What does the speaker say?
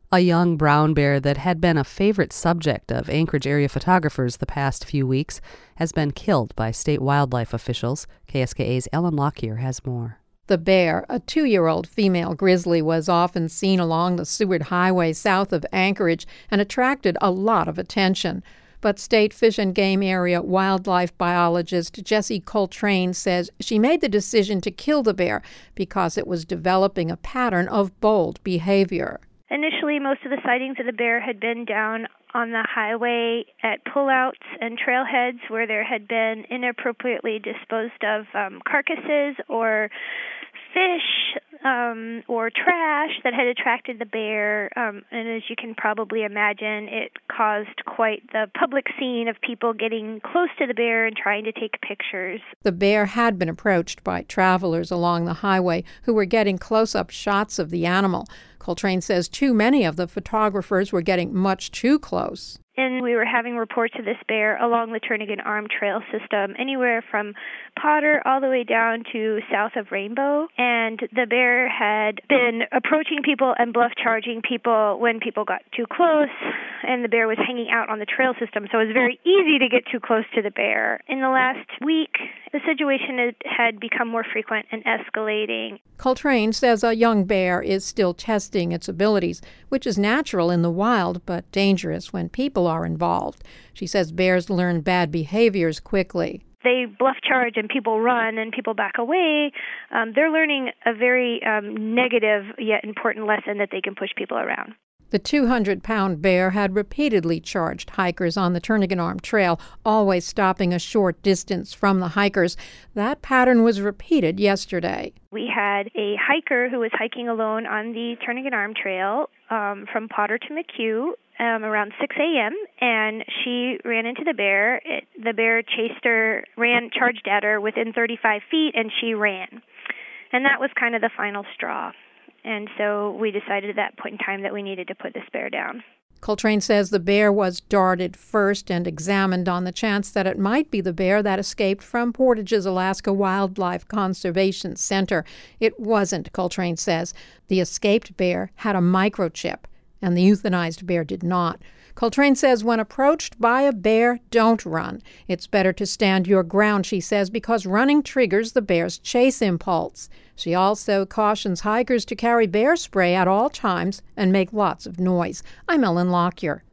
A young brown bear that had been a favorite subject of Anchorage area photographers the past few weeks has been killed by state wildlife officials. KSKA's Ellen Lockyer has more. The bear, a 2-year-old female grizzly, was often seen along the Seward Highway south of Anchorage and attracted a lot of attention. But State Fish and Game Area wildlife biologist Jessie Coltrane says she made the decision to kill the bear because it was developing a pattern of bold behavior. Initially, most of the sightings of the bear had been down on the highway at pullouts and trailheads where there had been inappropriately disposed of carcasses or fish or trash that had attracted the bear. And as you can probably imagine, it caused quite the public scene of people getting close to the bear and trying to take pictures. The bear had been approached by travelers along the highway who were getting close-up shots of the animal. Coltrane says too many of the photographers were getting much too close. And we were having reports of this bear along the Turnagain Arm Trail system, anywhere from Potter all the way down to south of Rainbow. And the bear had been approaching people and bluff charging people when people got too close, and the bear was hanging out on the trail system, so it was very easy to get too close to the bear. In the last week, the situation had become more frequent and escalating. Coltrane says a young bear is still testing its abilities, which is natural in the wild but dangerous when people are involved. She says bears learn bad behaviors quickly. They bluff charge and people run and people back away. They're learning a very negative yet important lesson that they can push people around. The 200-pound bear had repeatedly charged hikers on the Turnagain Arm Trail, always stopping a short distance from the hikers. That pattern was repeated yesterday. We had a hiker who was hiking alone on the Turnagain Arm Trail from Potter to McHugh around 6 a.m., and she ran into the bear. The bear chased her, charged at her within 35 feet, and she ran. And that was kind of the final straw. And so we decided at that point in time that we needed to put this bear down. Coltrane says the bear was darted first and examined on the chance that it might be the bear that escaped from Portage's Alaska Wildlife Conservation Center. It wasn't, Coltrane says. The escaped bear had a microchip, and the euthanized bear did not. Coltrane says when approached by a bear, don't run. It's better to stand your ground, she says, because running triggers the bear's chase impulse. She also cautions hikers to carry bear spray at all times and make lots of noise. I'm Ellen Lockyer.